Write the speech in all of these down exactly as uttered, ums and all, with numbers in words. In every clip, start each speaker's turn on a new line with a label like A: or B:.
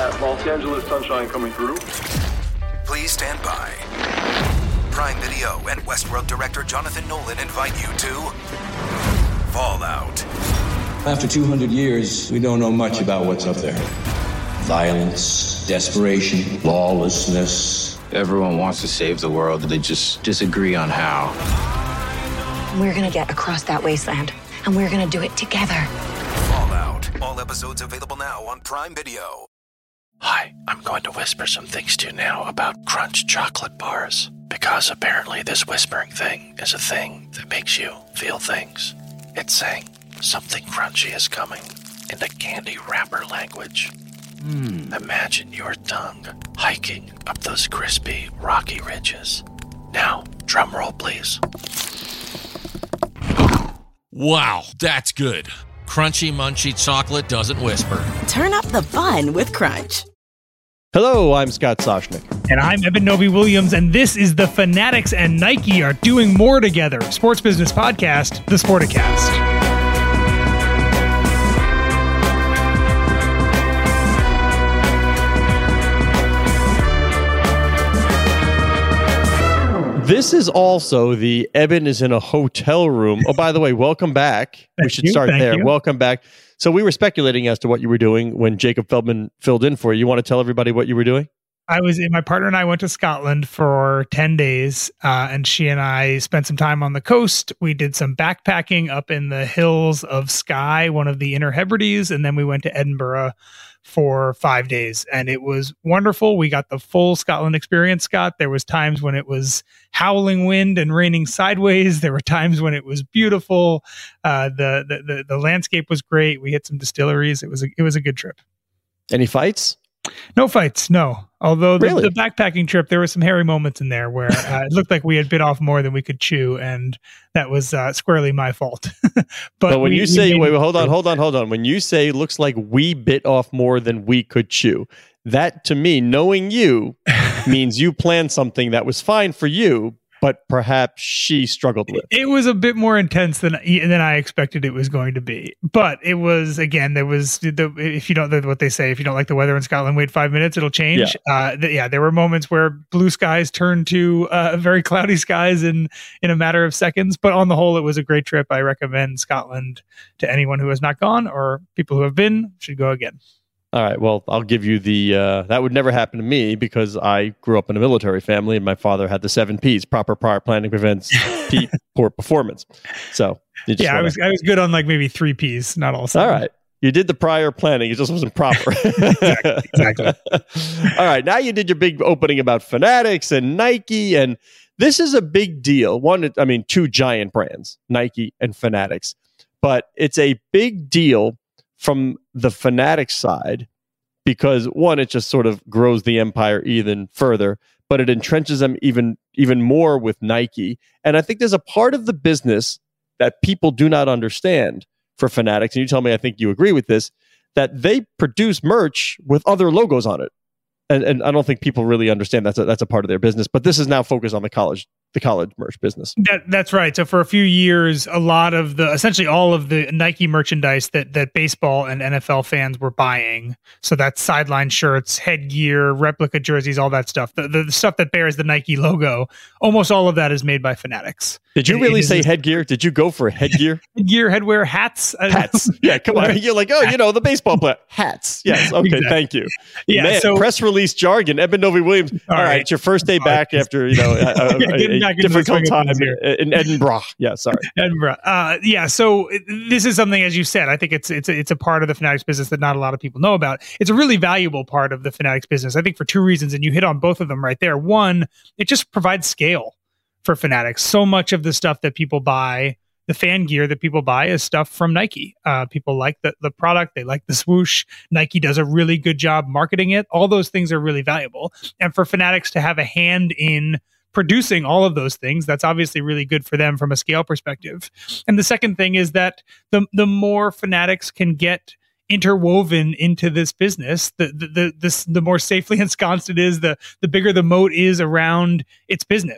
A: that Los Angeles sunshine coming through.
B: Please stand by. Prime Video and Westworld director Jonathan Nolan invite you to Fallout.
C: After two hundred years, we don't know much about what's up there. Violence, desperation, lawlessness.
D: Everyone wants to save the world, they just disagree on how.
E: We're gonna get across that wasteland, and we're gonna do it together.
B: Fallout. All episodes available now on Prime Video.
F: Hi, I'm going to whisper some things to you now about Crunch chocolate bars. Because apparently this whispering thing is a thing that makes you feel things. It's saying something crunchy is coming in the candy wrapper language. Mm. Imagine your tongue hiking up those crispy, rocky ridges. Now, drum roll, please.
G: Wow, that's good. Crunchy, munchy chocolate doesn't whisper.
H: Turn up the fun with Crunch.
I: Hello, I'm Scott Soshnick.
J: And I'm Eben Novy-Williams, and this is the Fanatics and Nike Are Doing More Together, sports business podcast, The Sporticast.
I: This is also the Eben is in a hotel room. Oh, by the way, welcome back. we should
J: you,
I: start there.
J: You.
I: Welcome back. So we were speculating as to what you were doing when Jacob Feldman filled in for you. You want to tell everybody what you were doing?
J: I was, my partner and I went to Scotland for ten days, uh, and she and I spent some time on the coast. We did some backpacking up in the hills of Skye, one of the Inner Hebrides, and then we went to Edinburgh for five days, and it was wonderful. We got the full Scotland experience, Scott. There was times when it was howling wind and raining sideways. There were times when it was beautiful. Uh, the, the the the landscape was great. We hit some distilleries. It was a, it was a good trip.
I: Any fights?
J: No fights, no. Although the,
I: really?
J: the backpacking trip, there were some hairy moments in there where uh, it looked like we had bit off more than we could chew, and that was uh, squarely my fault. but,
I: but when
J: we,
I: you say, wait, wait, hold on,
J: through.
I: hold on, hold on. When you say looks like we bit off more than we could chew, that to me, knowing you, means you planned something that was fine for you, but perhaps she struggled with.
J: It was a bit more intense than than I expected it was going to be. But it was, again, there was, the, if you don't, what they say, if you don't like the weather in Scotland, wait five minutes, it'll change. Yeah, uh, the, yeah there were moments where blue skies turned to uh, very cloudy skies in, in a matter of seconds. But on the whole, it was a great trip. I recommend Scotland to anyone who has not gone, or people who have been should go again.
I: All right. Well, I'll give you the, uh, that would never happen to me because I grew up in a military family and my father had the seven P's, proper prior planning prevents P, poor performance. So,
J: yeah, I was, I was good on like maybe three P's, not all seven.
I: All right. You did the prior planning. It just wasn't proper.
J: exactly. exactly.
I: All right. Now you did your big opening about Fanatics and Nike. And this is a big deal. One, I mean, two giant brands, Nike and Fanatics, but it's a big deal from the Fanatics side, because one, it just sort of grows the empire even further, but it entrenches them even, even more with Nike. And I think there's a part of the business that people do not understand for Fanatics. And you tell me, I think you agree with this, that they produce merch with other logos on it. And, and I don't think people really understand that's a, that's a part of their business, but this is now focused on the college the college merch business.
J: That, that's right. So for a few years, a lot of the, essentially all of the Nike merchandise that that baseball and N F L fans were buying. So that's sideline shirts, headgear, replica jerseys, all that stuff. The, the, the stuff that bears the Nike logo, almost all of that is made by Fanatics.
I: Did you
J: it,
I: really
J: it
I: say
J: is,
I: headgear? Did you go for headgear?
J: Headgear, headwear, hats.
I: Hats. Yeah, come on. You're like, oh, you know, the baseball player. Hats. Yes. Okay, exactly. Thank you.
J: Yeah.
I: Man,
J: so,
I: press release jargon. Eben Novy-Williams. All, all right. right. It's your first day all back right. after, you know, a,
J: yeah,
I: a, a difficult time in Edinburgh. Yeah, sorry.
J: Edinburgh. Uh, yeah, so this is something, as you said, I think it's it's a, it's a part of the Fanatics business that not a lot of people know about. It's a really valuable part of the Fanatics business, I think, for two reasons, and you hit on both of them right there. One, it just provides scale for Fanatics. So much of the stuff that people buy, the fan gear that people buy, is stuff from Nike. Uh, people like the, the product. They like the swoosh. Nike does a really good job marketing it. All those things are really valuable. And for Fanatics to have a hand in producing all of those things, that's obviously really good for them from a scale perspective. And the second thing is that the the more Fanatics can get interwoven into this business, the the the, this, the more safely ensconced it is, the the bigger the moat is around its business.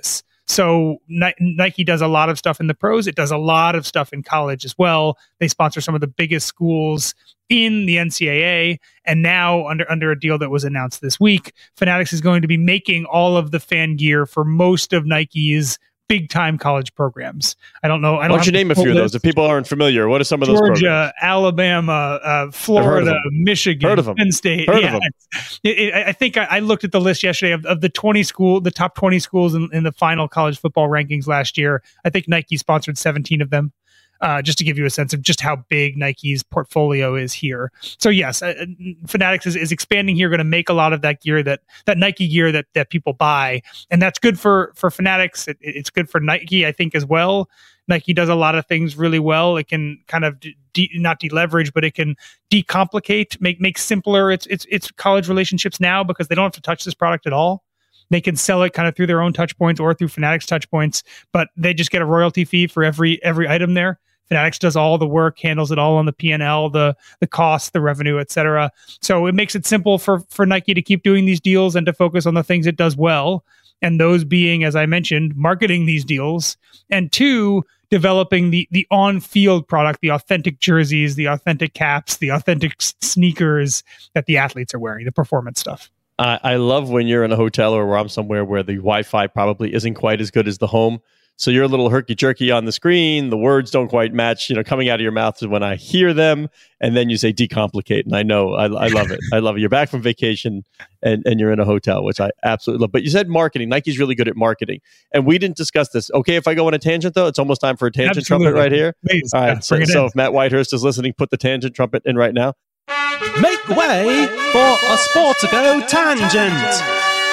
J: So Ni- Nike does a lot of stuff in the pros. It does a lot of stuff in college as well. They sponsor some of the biggest schools in the N C double A. And now under, under a deal that was announced this week, Fanatics is going to be making all of the fan gear for most of Nike's big time college programs. I don't know. I don't
I: Why don't you name a few of those? If people aren't familiar, what are some of those programs?
J: Georgia, Alabama, uh, Florida, Michigan,
I: heard of them.
J: Penn State.
I: Heard
J: yeah.
I: of them.
J: It, it, I think I, I looked at the list yesterday of, of the twenty school, the top twenty schools in, in the final college football rankings last year. I think Nike sponsored seventeen of them. Uh, just to give you a sense of just how big Nike's portfolio is here. So yes, uh, Fanatics is, is expanding here, going to make a lot of that gear, that that Nike gear that that people buy, and that's good for for Fanatics. It, it's good for Nike, I think, as well. Nike does a lot of things really well. It can kind of de- not deleverage, but it can decomplicate, make make simpler its its its college relationships now, because they don't have to touch this product at all. They can sell it kind of through their own touch points or through Fanatics touch points, but they just get a royalty fee for every every item there. Fanatics does all the work, handles it all on the P and L, the the cost, the revenue, et cetera. So it makes it simple for for Nike to keep doing these deals and to focus on the things it does well. And those being, as I mentioned, marketing these deals, and two, developing the the on-field product, the authentic jerseys, the authentic caps, the authentic s- sneakers that the athletes are wearing, the performance stuff.
I: Uh, I love when you're in a hotel or where I'm somewhere where the Wi-Fi probably isn't quite as good as the home. So you're a little herky-jerky on the screen. The words don't quite match, you know, coming out of your mouth is when I hear them. And then you say decomplicate. And I know, I, I love it. I love it. You're back from vacation and, and you're in a hotel, which I absolutely love. But you said marketing. Nike's really good at marketing. And we didn't discuss this. Okay, if I go on a tangent, though, it's almost time for a tangent
J: Absolutely.
I: trumpet right here.
J: Please,
I: All right.
J: yeah,
I: So,
J: bring it
I: so
J: in.
I: if Matt Whitehurst is listening, put the tangent trumpet in right now.
K: Make way for a Sportico tangent.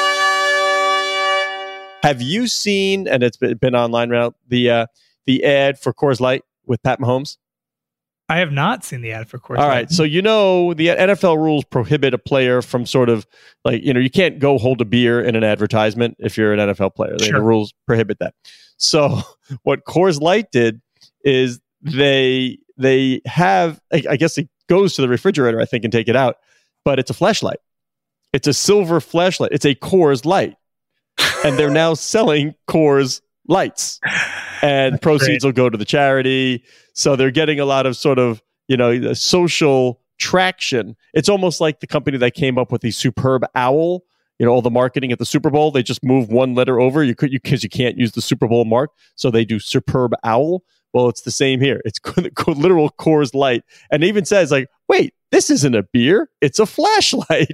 I: Have you seen, and it's been, been online now, the uh, the ad for Coors Light with Pat Mahomes?
J: I have not seen the ad for Coors
I: All
J: Light.
I: right. So, you know, the N F L rules prohibit a player from sort of like, you know, you can't go hold a beer in an advertisement if you're an N F L player. They-
J: Sure.
I: The rules prohibit that. So what Coors Light did is they they have, I, I guess it goes to the refrigerator, I think, and take it out, but it's a flashlight. It's a silver flashlight. It's a Coors Light. And they're now selling Coors Lights, and
J: That's
I: proceeds
J: great.
I: will go to the charity. So they're getting a lot of sort of, you know, social traction. It's almost like the company that came up with the Superb Owl. You know, all the marketing at the Super Bowl, they just move one letter over. You could, you because you can't use the Super Bowl mark, so they do Superb Owl. Well, it's the same here. It's literal Coors Light, and it even says like, "Wait, this isn't a beer; it's a flashlight."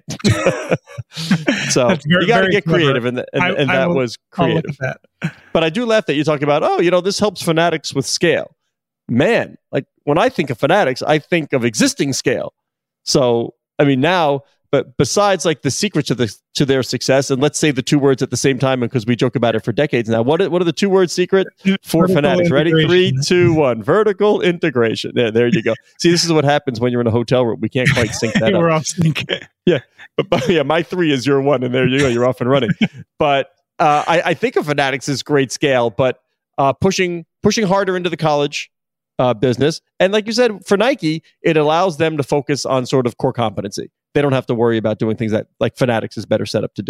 I: So
J: That's very-
I: you got to
J: very
I: get
J: clever.
I: creative, and, and,
J: I-
I: and
J: I
I: that
J: will-
I: was
J: I'll look
I: creative.
J: at that.
I: But I do laugh that you talk about, oh, you know, this helps Fanatics with scale. Man, like when I think of Fanatics, I think of existing scale. So, I mean, now, but besides like the secret to the to their success, and let's say the two words at the same time, because we joke about it for decades now. What are, what are the two word secret for
J: Vertical
I: Fanatics? Ready? Three,
J: integration.
I: two, one. Vertical integration. There, there you go. See, this is what happens when you're in a hotel room. We can't quite sync that
J: We're
I: up.
J: off sync.
I: Yeah, but, but yeah, my three is your one, and there you go. You're off and running. But uh, I, I think of Fanatics as great scale, but uh, pushing pushing harder into the college uh, business, and like you said, for Nike, it allows them to focus on sort of core competency. They don't have to worry about doing things that like Fanatics is better set up to do.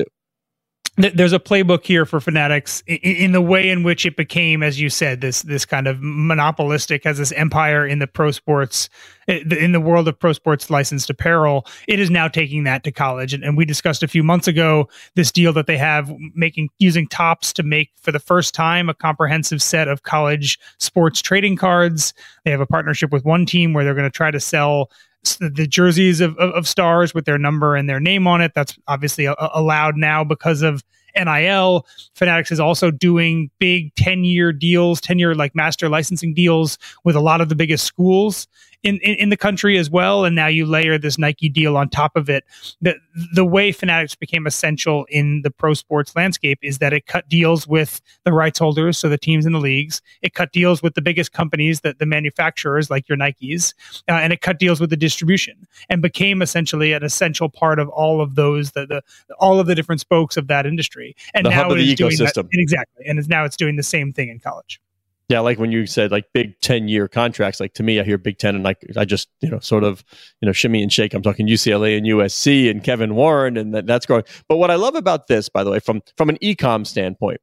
J: Th- There's a playbook here for Fanatics in, in the way in which it became, as you said, this this kind of monopolistic, as this empire in the pro sports, in the world of pro sports licensed apparel. It is now taking that to college, and, and we discussed a few months ago this deal that they have making using Topps to make for the first time a comprehensive set of college sports trading cards. They have a partnership with one team where they're going to try to sell the jerseys of, of, of stars with their number and their name on it. That's obviously a, a allowed now because of N I L. Fanatics is also doing big ten-year deals, ten-year like master licensing deals with a lot of the biggest schools in, in, in the country as well. And now you layer this Nike deal on top of it. The, the way Fanatics became essential in the pro sports landscape is that it cut deals with the rights holders, so the teams in the leagues. It cut deals with the biggest companies, that the manufacturers like your Nikes, uh, and it cut deals with the distribution, and became essentially an essential part of all of those, the, the all of the different spokes of that industry. And
I: The
J: now
I: hub of
J: it
I: the
J: is doing that,
I: ecosystem.
J: exactly. And it's now it's doing the same thing in college.
I: Yeah, like when you said like big ten year contracts, like to me, I hear Big Ten and like I just, you know, sort of, you know, shimmy and shake. I'm talking U C L A and U S C and Kevin Warren, and that, that's growing. But what I love about this, by the way, from from an e-com standpoint,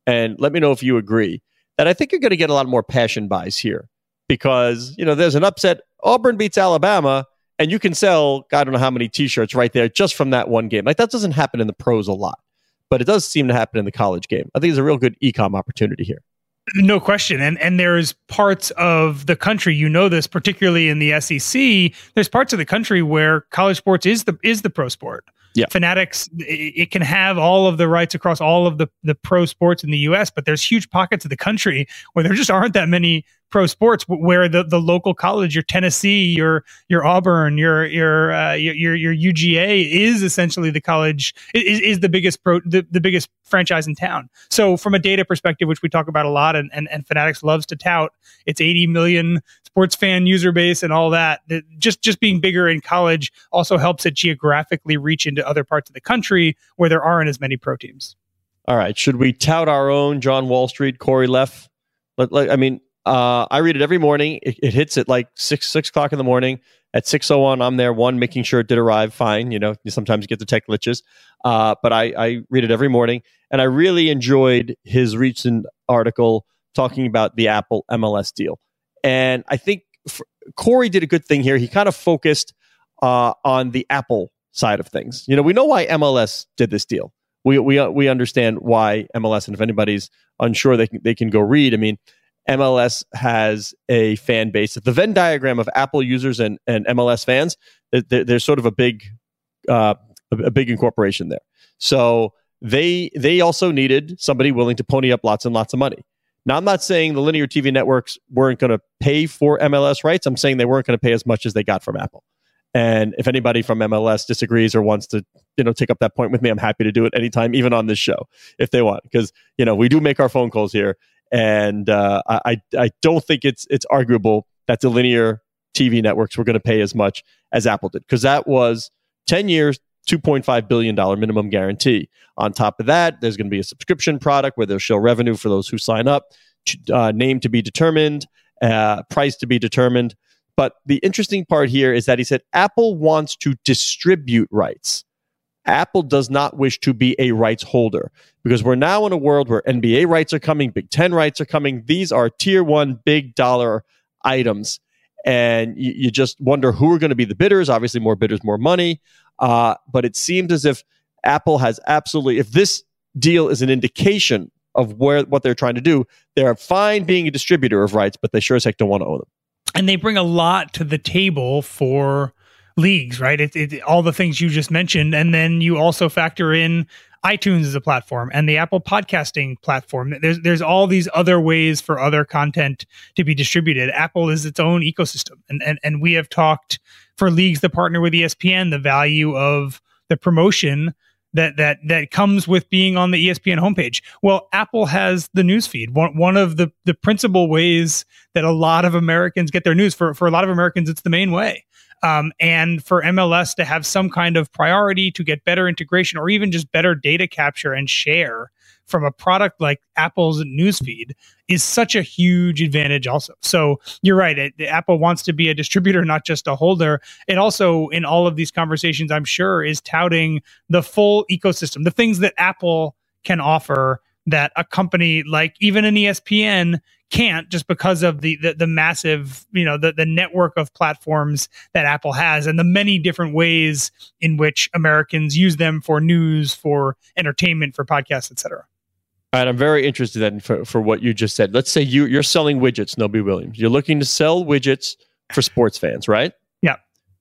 I: and let me know if you agree, that I think you're going to get a lot more passion buys here because, you know, there's an upset. Auburn beats Alabama, and you can sell, I don't know how many T-shirts right there just from that one game. Like, that doesn't happen in the pros a lot, but it does seem to happen in the college game. I think there's a real good e-com opportunity here.
J: No question. And and there's parts of the country, you know this, particularly in the S E C, there's parts of the country where college sports is the is the pro sport.
I: Yeah.
J: Fanatics, it, it can have all of the rights across all of the, the pro sports in the U S, but there's huge pockets of the country where there just aren't that many pro sports, where the, the local college, your Tennessee, your your Auburn, your your uh, your your U G A is essentially the college is, is the biggest pro the, the biggest franchise in town. So from a data perspective, which we talk about a lot, and and, and Fanatics loves to tout, it's eighty million sports fan user base and all that. that just just being bigger in college also helps it geographically reach into other parts of the country where there aren't as many pro teams.
I: All right, should we tout our own John Wall Street, Corey Leff? Let, let, I mean. Uh, I read it every morning. It, it hits at like six six o'clock in the morning. At six oh one, I'm there. One, making sure it did arrive fine. You know, you sometimes get the tech glitches. Uh, but I, I read it every morning, and I really enjoyed his recent article talking about the Apple M L S deal. And I think for, Corey did a good thing here. He kind of focused uh, on the Apple side of things. You know, we know why M L S did this deal. We we we understand why M L S, and if anybody's unsure, they can they can go read. I mean, M L S has a fan base. The Venn diagram of Apple users and, and M L S fans, there, there's sort of a big, uh, a big incorporation there. So they they also needed somebody willing to pony up lots and lots of money. Now, I'm not saying the linear T V networks weren't going to pay for M L S rights. I'm saying they weren't going to pay as much as they got from Apple. And if anybody from M L S disagrees or wants to, you know, take up that point with me, I'm happy to do it anytime, even on this show, if they want, because, you know, we do make our phone calls here. And uh, I I don't think it's it's arguable that the linear T V networks were going to pay as much as Apple did, because that was ten years, two point five billion dollars minimum guarantee. On top of that, there's going to be a subscription product where they'll show revenue for those who sign up, uh, name to be determined, uh, price to be determined. But the interesting part here is that he said Apple wants to distribute rights. Apple does not wish to be a rights holder, because we're now in a world where N B A rights are coming, Big Ten rights are coming. These are tier one big dollar items. And you, you just wonder who are going to be the bidders. Obviously, more bidders, more money. Uh, but it seems as if Apple has absolutely, if this deal is an indication of where what they're trying to do, they're fine being a distributor of rights, but they sure as heck don't want to own them.
J: And they bring a lot to the table for leagues, right? It, it, all the things you just mentioned. And then you also factor in iTunes as a platform and the Apple podcasting platform. There's there's all these other ways for other content to be distributed. Apple is its own ecosystem. And, and, and we have talked for leagues that partner with E S P N, the value of the promotion that that that comes with being on the E S P N homepage. Well, Apple has the newsfeed. One one of the the principal ways that a lot of Americans get their news. For for a lot of Americans, it's the main way. Um, and for M L S to have some kind of priority to get better integration or even just better data capture and share from a product like Apple's newsfeed is such a huge advantage also. So you're right. It, Apple wants to be a distributor, not just a holder. It also, in all of these conversations, I'm sure, is touting the full ecosystem, the things that Apple can offer that a company like even an E S P N can't, just because of the the, the massive, you know, the, the network of platforms that Apple has and the many different ways in which Americans use them for news, for entertainment, for podcasts, et cetera.
I: All right, I'm very interested in for, for what you just said. Let's say you, you're selling widgets, Nobby Williams. You're looking to sell widgets for sports fans, right?
J: Yeah.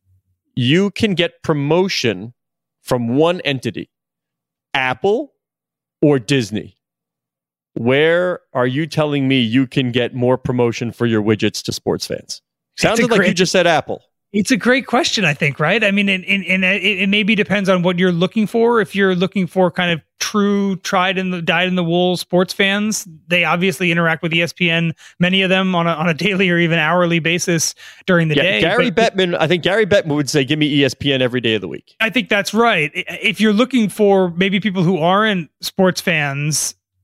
I: You can get promotion from one entity, Apple or Disney. Where are you telling me you can get more promotion for your widgets to sports fans? Sounded like great, you just said Apple.
J: It's a great question, I think, right? I mean, and, and, and it, it maybe depends on what you're looking for. If you're looking for kind of true, tried in the dyed in the wool sports fans, they obviously interact with E S P N, many of them on a, on a daily or even hourly basis during the
I: yeah,
J: day.
I: Gary
J: but,
I: Bettman, I think Gary Bettman would say, give me E S P N every day of the week.
J: I think that's right. If you're looking for maybe people who aren't sports fans,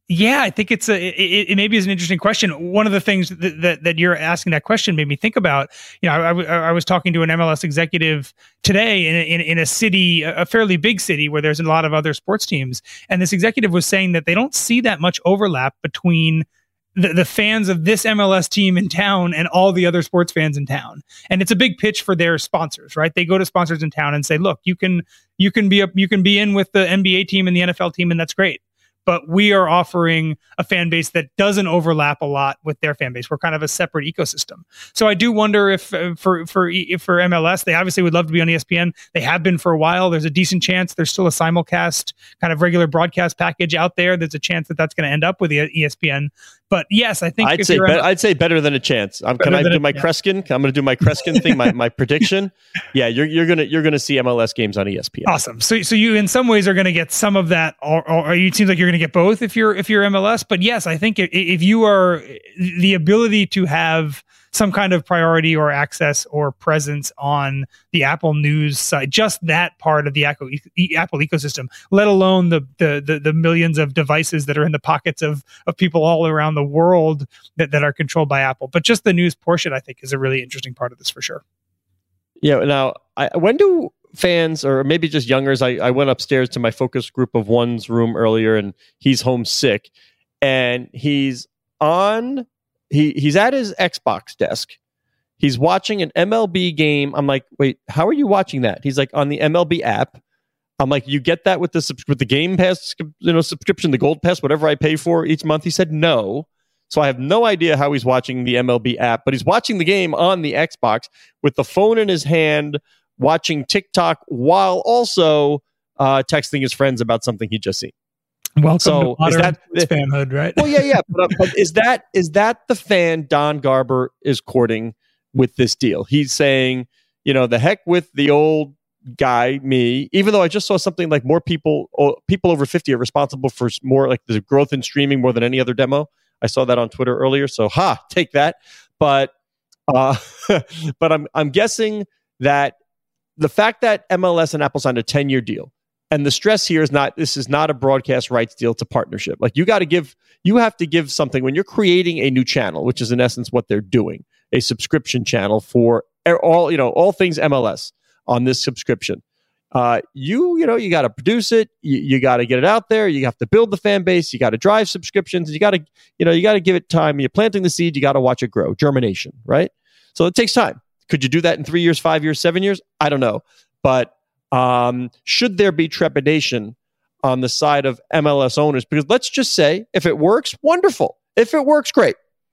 J: Yeah, I think it's a it, it maybe is an interesting question. One of the things that, that that you're asking that question made me think about. You know, I, I, I was talking to an M L S executive today in, in in a city, a fairly big city where there's a lot of other sports teams, and this executive was saying that they don't see that much overlap between the, the fans of this M L S team in town and all the other sports fans in town. And it's a big pitch for their sponsors, right? They go to sponsors in town and say, "Look, you can you can be a, you can be in with the N B A team and the N F L team, and that's great. But we are offering a fan base that doesn't overlap a lot with their fan base. We're kind of a separate ecosystem." So I do wonder if uh, for for if for M L S, they obviously would love to be on E S P N. They have been for a while. There's a decent chance there's still a simulcast kind of regular broadcast package out there. There's a chance that that's going to end up with the E S P N. But yes, I think
I: I'd
J: if
I: say
J: you're
I: be-
J: M-
I: I'd say better than a chance. Um, can I do my a, Kreskin? Yeah. I'm going to do my Kreskin thing. My my prediction. Yeah, you're you're gonna you're gonna see M L S games on E S P N.
J: Awesome. So so you in some ways are going to get some of that, or, or it seems like you're going to get both if you're if you're M L S. But yes, I think if, if you are the ability to have some kind of priority or access or presence on the Apple News side, just that part of the Apple, e- Apple ecosystem, let alone the, the the the millions of devices that are in the pockets of of people all around the world that, that are controlled by Apple. But just the news portion, I think, is a really interesting part of this for sure.
I: Yeah. Now, I, when do fans, or maybe just youngers, I, I went upstairs to my focus group of one's room earlier, and he's homesick, and he's on... He he's at his Xbox desk. He's watching an M L B game. I'm like, wait, how are you watching that? He's like, on the M L B app. I'm like, you get that with the with the Game Pass, you know, subscription, the Gold Pass, whatever I pay for each month. He said no. So I have no idea how he's watching the M L B app, but he's watching the game on the Xbox with the phone in his hand, watching TikTok while also uh, texting his friends about something he just seen.
J: Welcome
I: so
J: to modern
I: is that the
J: fanhood, right?
I: Well, yeah, yeah. But, but is that is that the fan Don Garber is courting with this deal? He's saying, you know, the heck with the old guy, me. Even though I just saw something like more people, people over fifty are responsible for more like the growth in streaming more than any other demo. I saw that on Twitter earlier. So, ha, take that. But, uh, but I'm I'm guessing that the fact that M L S and Apple signed a ten-year deal. And the stress here is not, this is not a broadcast rights deal, it's a partnership. Like you got to give, you have to give something when you're creating a new channel, which is in essence what they're doing, a subscription channel for all, you know, all things M L S on this subscription. Uh, you, you know, you got to produce it. You, you got to get it out there. You have to build the fan base. You got to drive subscriptions. You got to, you know, you got to give it time. You're planting the seed. You got to watch it grow, germination, right? So it takes time. Could you do that in three years, five years, seven years? I don't know. But Um, should there be trepidation on the side of M L S owners? Because let's just say, if it works, wonderful. If it works, great.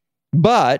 I: But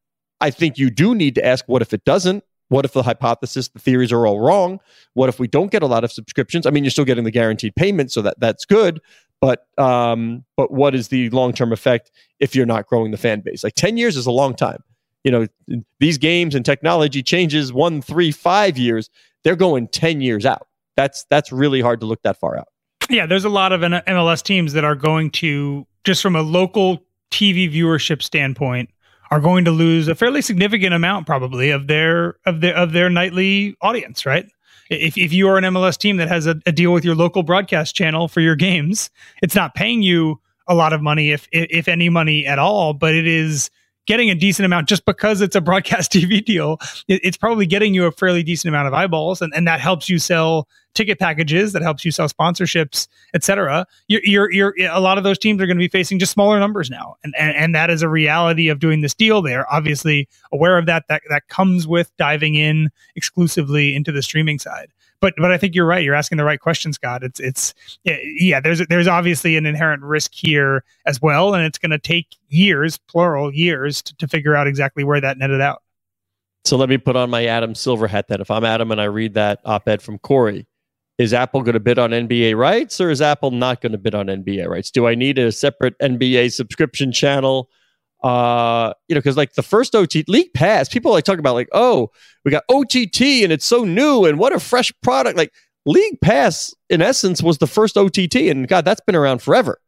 I: I think you do need to ask, what if it doesn't? What if the hypothesis, the theories are all wrong? What if we don't get a lot of subscriptions? I mean, you're still getting the guaranteed payment, so that that's good. But um, but what is the long-term effect if you're not growing the fan base? Like ten years is a long time. You know, these games and technology changes one, three, five years. They're going ten years out. That's that's really hard to look that far out.
J: Yeah, there's a lot of M L S teams that are going to, just from a local T V viewership standpoint, are going to lose a fairly significant amount probably of their of their of their nightly audience, right? If if you are an M L S team that has a, a deal with your local broadcast channel for your games, it's not paying you a lot of money, if if any money at all, but it is getting a decent amount just because it's a broadcast T V deal. It, it's probably getting you a fairly decent amount of eyeballs, and, and that helps you sell ticket packages, that helps you sell sponsorships, et cetera. You're, you're, you're, a lot of those teams are going to be facing just smaller numbers now. And, and, and that is a reality of doing this deal. They're obviously aware of that. That, that comes with diving in exclusively into the streaming side. But but I think you're right. You're asking the right question, Scott. It's it's yeah. There's there's obviously an inherent risk here as well, and it's going to take years, plural years, to, to figure out exactly where that netted out.
I: So let me put on my Adam Silver hat then. If I'm Adam and I read that op-ed from Corey, is Apple going to bid on N B A rights, or is Apple not going to bid on N B A rights? Do I need a separate N B A subscription channel? Uh, you know, because like the first O T T League Pass, people like talk about like, oh, we got O T T and it's so new and what a fresh product. Like League Pass, in essence, was the first O T T, and God, that's been around forever.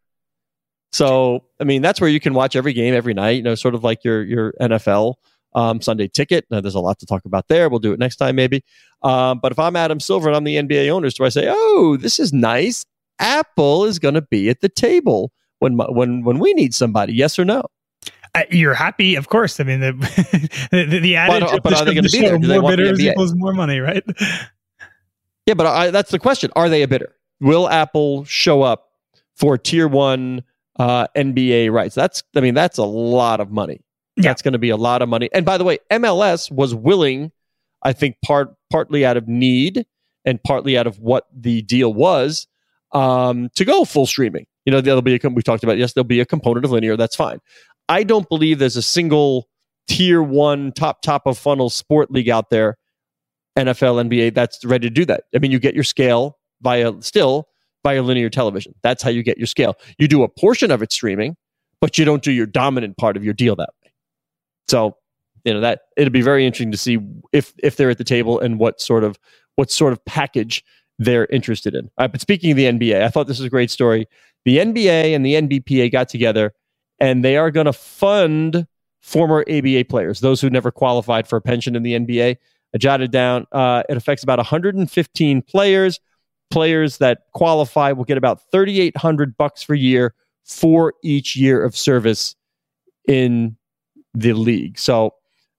I: So, I mean, that's where you can watch every game every night. You know, sort of like your your N F L um, Sunday Ticket. Now, there's a lot to talk about there. We'll do it next time, maybe. Um, but if I'm Adam Silver and I'm the N B A owners, do I say, oh, this is nice? Apple is going to be at the table. when when when we need somebody? Yes or no?
J: Uh, you're happy, of course. I mean, the the, the adage
I: but,
J: of
I: but
J: the,
I: are they going to be
J: show,
I: there? Do they
J: more
I: want the
J: bidders
I: N B A?
J: equals more money, right?
I: Yeah, but I, that's the question. Are they a bidder? Will Apple show up for tier one uh, N B A rights? That's, I mean, that's a lot of money.
J: Yeah.
I: That's going to be a lot of money. And by the way, M L S was willing, I think, part partly out of need and partly out of what the deal was, um, to go full streaming. You know, there'll be a, we talked about, yes, there'll be a component of linear. That's fine. I don't believe there's a single tier one top, top of funnel sport league out there, N F L, N B A, that's ready to do that. I mean, you get your scale via still via linear television. That's how you get your scale. You do a portion of it streaming, but you don't do your dominant part of your deal that way. So, you know, that it'll be very interesting to see if if they're at the table and what sort of what sort of package they're interested in. Uh, but speaking of the N B A, I thought this was a great story. The N B A and the N B P A got together, and they are going to fund former A B A players, those who never qualified for a pension in the N B A. I jotted down, uh, it affects about one hundred fifteen players. Players that qualify will get about thirty-eight hundred bucks per year for each year of service in the league. So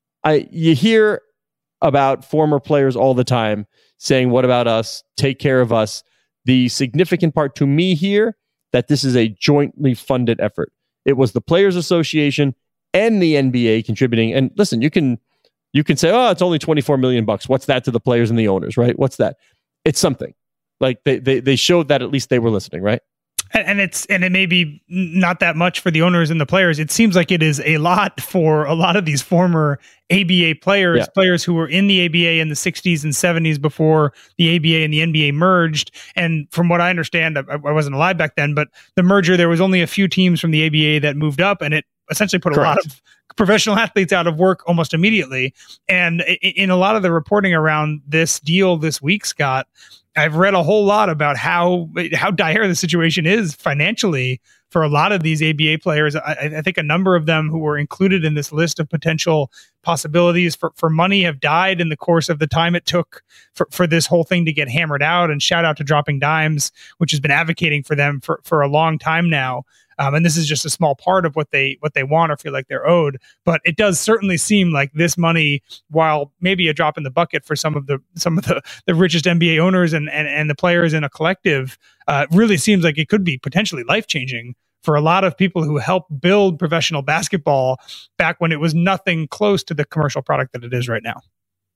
I: I you hear about former players all the time saying, what about us? Take care of us. The significant part to me here, that this is a jointly funded effort. It was the Players Association and the N B A contributing. And listen, you can you can say, oh, it's only twenty-four million bucks. What's that to the players and the owners, right? What's that? It's something. Like they, they they showed that at least they were listening, right?
J: And, and it's and it may be not that much for the owners and the players. It seems like it is a lot for a lot of these former A B A players, yeah. players who were in the A B A in the sixties and seventies before the A B A and the N B A merged. And from what I understand, I, I wasn't alive back then, but the merger, there was only a few teams from the A B A that moved up, and it essentially put Correct. a lot of professional athletes out of work almost immediately. And in a lot of the reporting around this deal this week, Scott, I've read a whole lot about how how dire the situation is financially for a lot of these A B A players. I, I think a number of them who were included in this list of potential possibilities for, for money have died in the course of the time it took for, for this whole thing to get hammered out. And shout out to Dropping Dimes, which has been advocating for them for, for a long time now. Um, and this is just a small part of what they what they want or feel like they're owed. But it does certainly seem like this money, while maybe a drop in the bucket for some of the some of the, the richest N B A owners and, and, and the players in a collective, uh, really seems like it could be potentially life-changing for a lot of people who helped build professional basketball back when it was nothing close to the commercial product that it is right now.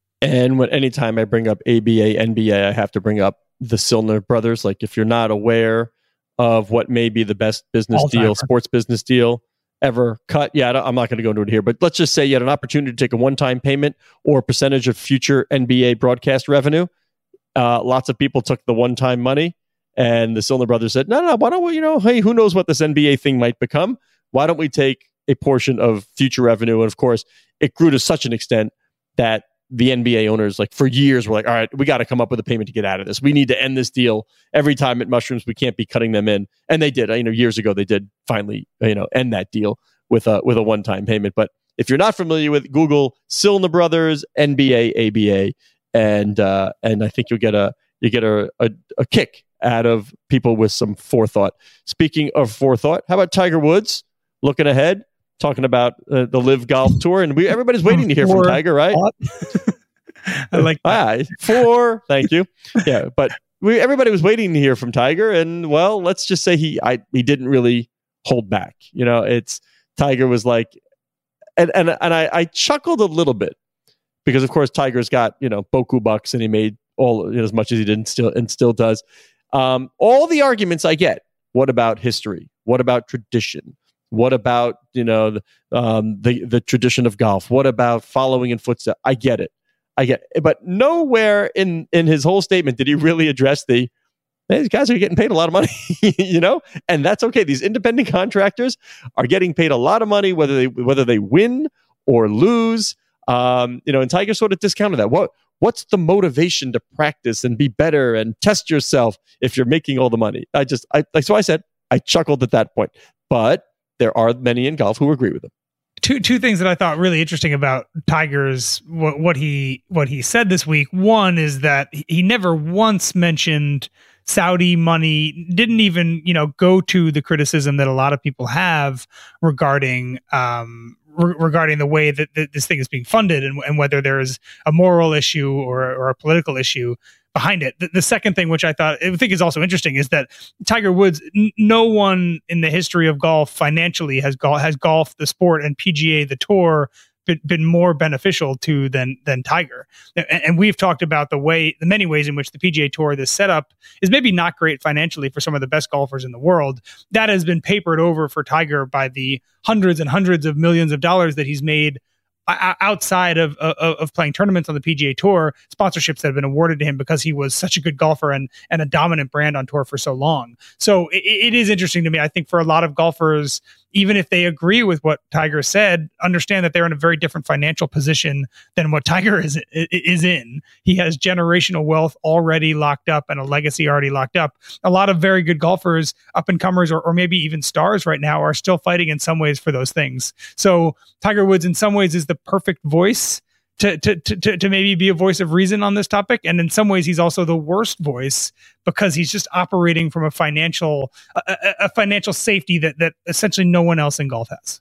I: And when anytime I bring up A B A, N B A, I have to bring up the Silner brothers. Like, if you're not aware of what may be the best business
J: All-timer.
I: deal, sports business deal ever cut. Yeah, I don't, I'm not going to go into it here, but let's just say you had an opportunity to take a one-time payment or a percentage of future N B A broadcast revenue. Uh, lots of people took the one-time money, and the Silner brothers said, no, no, why don't we, you know, hey, who knows what this N B A thing might become? Why don't we take a portion of future revenue? And of course, it grew to such an extent that the N B A owners, like, for years were like, all right, we got to come up with a payment to get out of this. We need to end this deal. Every time it mushrooms, we can't be cutting them in. And they did. You know, years ago, they did finally, you know, end that deal with a with a one-time payment. But if you're not familiar with Google, Silner Brothers, N B A, A B A, and uh, and I think you'll get a you get a, a a kick out of people with some forethought. Speaking of forethought, how about Tiger Woods looking ahead? Talking about uh, the Live Golf Tour, and we everybody's waiting to hear from Tiger, right?
J: I like that.
I: Ah, four. Thank you. Yeah, but we everybody was waiting to hear from Tiger, and well, let's just say he I he didn't really hold back. You know, it's Tiger was like, and and and I, I chuckled a little bit because, of course, Tiger's got, you know, boku bucks, and he made all, you know, as much as he did, and still and still does. Um, all the arguments I get. What about history? What about tradition? What about, you know, the, um, the the tradition of golf? What about following in footsteps? I get it. I get it. But nowhere in, in his whole statement did he really address the, hey, these guys are getting paid a lot of money, you know, and that's okay. These independent contractors are getting paid a lot of money, whether they whether they win or lose. Um, you know, and Tiger sort of discounted that. What what's the motivation to practice and be better and test yourself if you're making all the money? I just I like so I said I chuckled at that point, but there are many in golf who agree with him.
J: Two two things that I thought really interesting about Tiger's what, what he what he said this week. One is that he never once mentioned Saudi money didn't even, you know, go to the criticism that a lot of people have regarding um, re- regarding the way that, that this thing is being funded and, and whether there is a moral issue or, or a political issue behind it. The, the second thing, which I thought I think is also interesting, is that Tiger Woods, n- no one in the history of golf financially has gol- has golf, the sport, and P G A, the tour, been, been more beneficial to than than Tiger. And, and we've talked about the way, the many ways in which the P G A Tour, this setup, is maybe not great financially for some of the best golfers in the world. That has been papered over for Tiger by the hundreds and hundreds of millions of dollars that he's made outside of, of of playing tournaments on the P G A Tour, sponsorships that have been awarded to him because he was such a good golfer and and a dominant brand on tour for so long. So it, it is interesting to me. I think for a lot of golfers, even if they agree with what Tiger said, understand that they're in a very different financial position than what Tiger is is in. He has generational wealth already locked up and a legacy already locked up. A lot of very good golfers, up and comers, or, or maybe even stars right now, are still fighting in some ways for those things. So Tiger Woods, in some ways, is the perfect voice to, to to to maybe be a voice of reason on this topic, and in some ways he's also the worst voice because he's just operating from a financial a, a financial safety that that essentially no one else in golf has.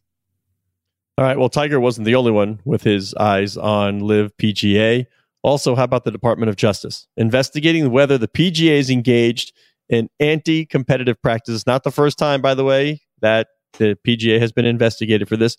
I: All right, well, Tiger wasn't the only one with his eyes on Live P G A. Also, how about the Department of Justice investigating whether the P G A is engaged in anti-competitive practices? Not the first time, by the way, that the P G A has been investigated for this.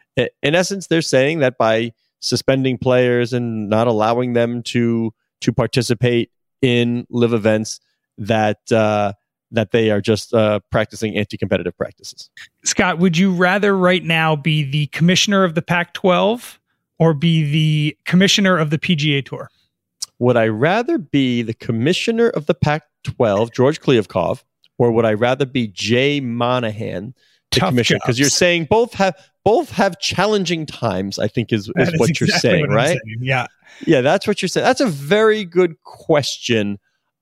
I: In essence, they're saying that by suspending players and not allowing them to to participate in live events, that uh, that they are just uh, practicing anti-competitive practices.
J: Scott, would you rather right now be the commissioner of the Pac twelve or be the commissioner of the P G A Tour?
I: Would I rather be the commissioner of the Pac twelve, George Kliavkoff, or would I rather be Jay Monahan, the
J: Tough
I: commissioner? Because you're saying both have both have challenging times, I think is, is, is what exactly you're saying, what right?
J: Saying. Yeah.
I: Yeah, that's what you're saying. That's a very good question.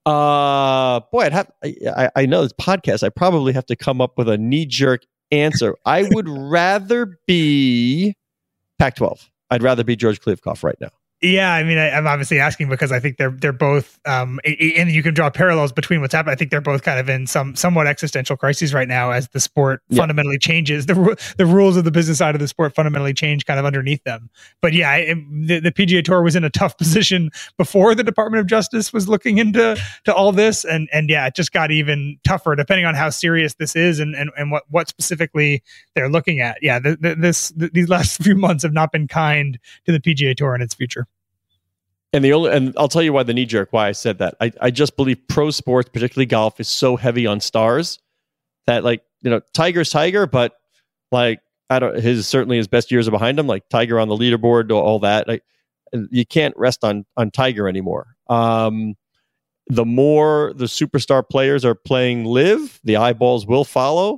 I: Uh, boy, I'd have, I, I know this podcast, I probably have to come up with a knee-jerk answer. I would rather be Pac twelve. I'd rather be George Kliavkoff right now.
J: Yeah, I mean, I, I'm obviously asking because I think they're they're both, um, and you can draw parallels between what's happening. I think they're both kind of in some somewhat existential crises right now as the sport yeah. fundamentally changes. The the rules of the business side of the sport fundamentally change kind of underneath them. But yeah, it, the, the P G A Tour was in a tough position before the Department of Justice was looking into to all this, and and yeah, it just got even tougher depending on how serious this is and and, and what what specifically they're looking at. Yeah, the, the, this the, these last few months have not been kind to the P G A Tour and its future.
I: And the only, and I'll tell you why the knee jerk, why I said that. I, I just believe pro sports, particularly golf, is so heavy on stars that, like, you know, Tiger's Tiger, but like, I don't, his certainly his best years are behind him. Like Tiger on the leaderboard, all that. Like, you can't rest on on Tiger anymore. Um, the more the superstar players are playing live, the eyeballs will follow.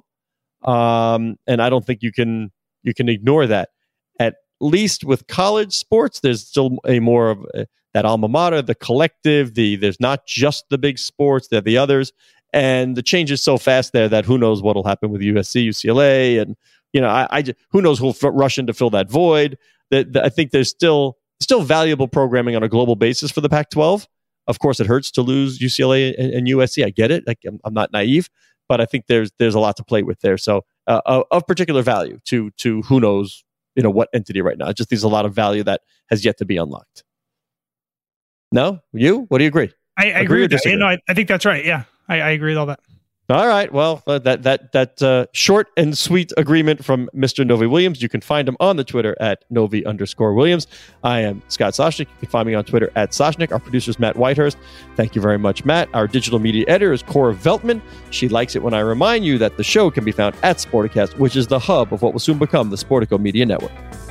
I: Um, and I don't think you can you can ignore that. At least with college sports, there's still a more of a, that alma mater, the collective, the there's not just the big sports, there are the others. And the change is so fast there that who knows what will happen with U S C, U C L A, and you know, I, I who knows who'll f- rush in to fill that void. That, that I think there's still still valuable programming on a global basis for the Pac twelve. Of course, it hurts to lose U C L A and, and U S C. I get it. Like, I'm, I'm not naive, but I think there's there's a lot to play with there. So uh, of, of particular value to to who knows, you know, what entity right now. It just there's a lot of value that has yet to be unlocked. No, you? What do you agree?
J: I, I agree, agree with that. You know, I, I think that's right. Yeah, I, I agree with all that.
I: All right. Well, uh, that that that uh, short and sweet agreement from Mister Novi Williams. You can find him on the Twitter at Novi underscore Williams. I am Scott Soshnick. You can find me on Twitter at Soshnick. Our producer is Matt Whitehurst. Thank you very much, Matt. Our digital media editor is Cora Veltman. She likes it when I remind you that the show can be found at Sporticast, which is the hub of what will soon become the Sportico Media Network.